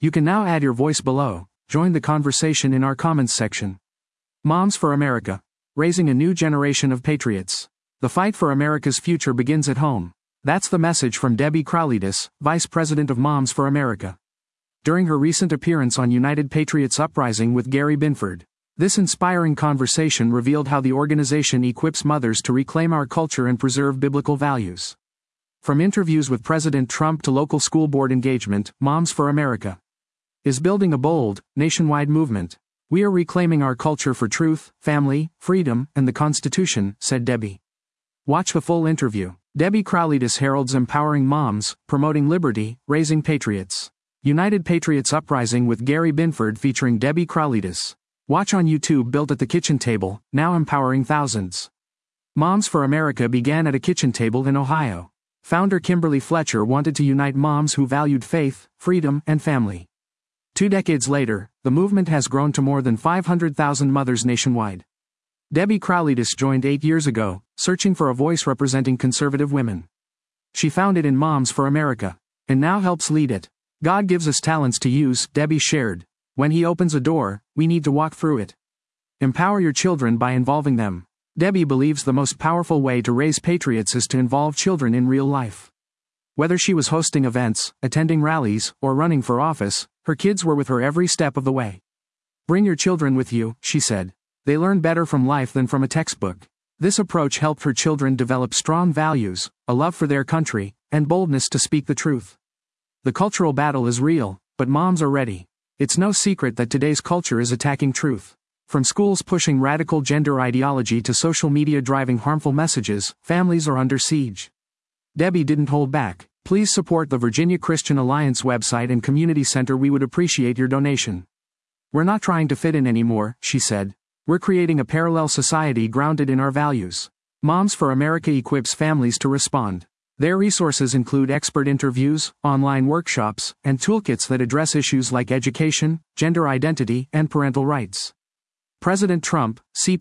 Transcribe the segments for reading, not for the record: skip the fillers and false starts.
You can now add your voice below. Join the conversation in our comments section. Moms for America. Raising a new generation of patriots. The fight for America's future begins at home. That's the message from Debbie Kraulides, Vice President of Moms for America. During her recent appearance on United Patriots Uprising with Gary Binford, this inspiring conversation revealed how the organization equips mothers to reclaim our culture and preserve biblical values. From interviews with President Trump to local school board engagement, Moms for America is building a bold, nationwide movement. We are reclaiming our culture for truth, family, freedom, and the Constitution, said Debbie. Watch the full interview. Debbie Kraulides heralds empowering moms, promoting liberty, raising patriots. United Patriots Uprising with Gary Binford featuring Debbie Kraulides. Watch on YouTube. Built at the kitchen table, now empowering thousands. Moms for America began at a kitchen table in Ohio. Founder Kimberly Fletcher wanted to unite moms who valued faith, freedom, and family. 2 decades later, the movement has grown to more than 500,000 mothers nationwide. Debbie Kraulides joined 8 years ago, searching for a voice representing conservative women. She found it in Moms for America, and now helps lead it. God gives us talents to use, Debbie shared. When He opens a door, we need to walk through it. Empower your children by involving them. Debbie believes the most powerful way to raise patriots is to involve children in real life. Whether she was hosting events, attending rallies, or running for office, her kids were with her every step of the way. Bring your children with you, she said. They learn better from life than from a textbook. This approach helped her children develop strong values, a love for their country, and boldness to speak the truth. The cultural battle is real, but moms are ready. It's no secret that today's culture is attacking truth. From schools pushing radical gender ideology to social media driving harmful messages, families are under siege. Debbie didn't hold back. Please support the Virginia Christian Alliance website and community center. We would appreciate your donation. We're not trying to fit in anymore, she said. We're creating a parallel society grounded in our values. Moms for America equips families to respond. Their resources include expert interviews, online workshops, and toolkits that address issues like education, gender identity, and parental rights. President Trump,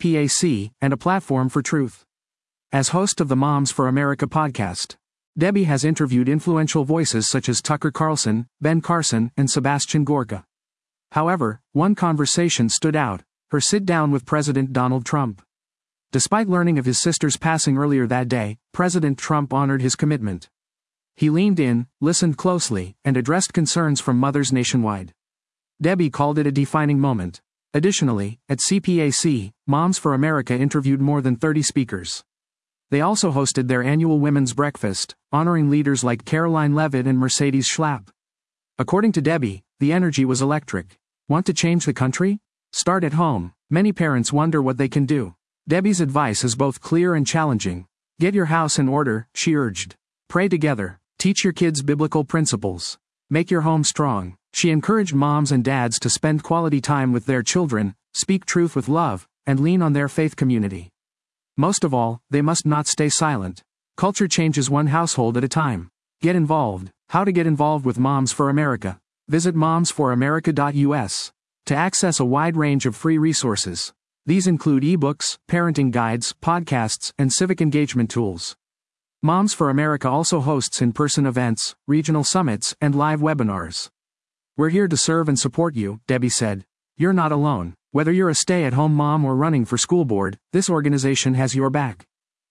CPAC, and a platform for truth. As host of the Moms for America podcast, Debbie has interviewed influential voices such as Tucker Carlson, Ben Carson, and Sebastian Gorka. However, one conversation stood out: her sit-down with President Donald Trump. Despite learning of his sister's passing earlier that day, President Trump honored his commitment. He leaned in, listened closely, and addressed concerns from mothers nationwide. Debbie called it a defining moment. Additionally, at CPAC, Moms for America interviewed more than 30 speakers. They also hosted their annual Women's Breakfast, honoring leaders like Caroline Leavitt and Mercedes Schlapp. According to Debbie, the energy was electric. Want to change the country? Start at home. Many parents wonder what they can do. Debbie's advice is both clear and challenging. Get your house in order, she urged. Pray together. Teach your kids biblical principles. Make your home strong. She encouraged moms and dads to spend quality time with their children, speak truth with love, and lean on their faith community. Most of all, they must not stay silent. Culture changes one household at a time. Get involved. How to get involved with Moms for America. Visit momsforamerica.us to access a wide range of free resources. These include ebooks, parenting guides, podcasts, and civic engagement tools. Moms for America also hosts in-person events, regional summits, and live webinars. We're here to serve and support you, Debbie said. You're not alone. Whether you're a stay-at-home mom or running for school board, this organization has your back.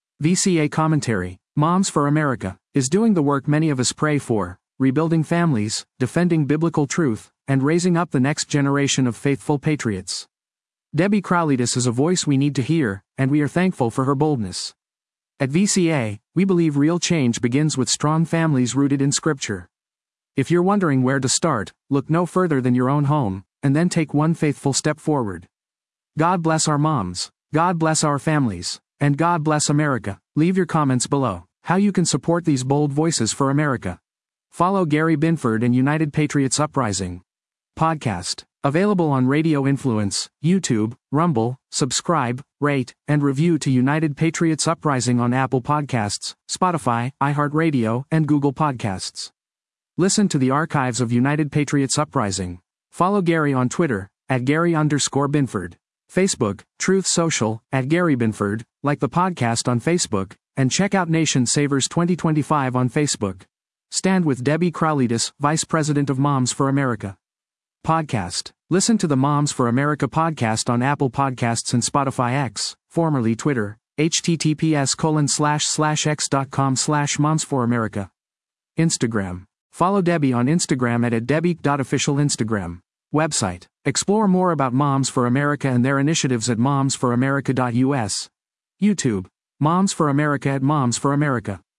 VCA commentary. Moms for America is doing the work many of us pray for: rebuilding families, defending biblical truth, and raising up the next generation of faithful patriots. Debbie Kraulides is a voice we need to hear, and we are thankful for her boldness. At VCA, we believe real change begins with strong families rooted in Scripture. If you're wondering where to start, look no further than your own home, and then take one faithful step forward. God bless our moms, God bless our families, and God bless America. Leave your comments below. How you can support these bold voices for America. Follow Gary Binford and United Patriots Uprising podcast. Available on Radio Influence, YouTube, Rumble. Subscribe, rate, and review to United Patriots Uprising on Apple Podcasts, Spotify, iHeartRadio, and Google Podcasts. Listen to the archives of United Patriots Uprising. Follow Gary on Twitter, @Gary_Binford. Facebook, Truth Social, @GaryBinford, like the podcast on Facebook, and check out Nation Savers 2025 on Facebook. Stand with Debbie Kraulides, Vice President of Moms for America. Podcast. Listen to the Moms for America podcast on Apple Podcasts and Spotify X, formerly Twitter, https://x.com/momsforamerica. Instagram. Follow Debbie on Instagram at @debbie.official Instagram. Website. Explore more about Moms for America and their initiatives at momsforamerica.us. YouTube. Moms for America at Moms for America.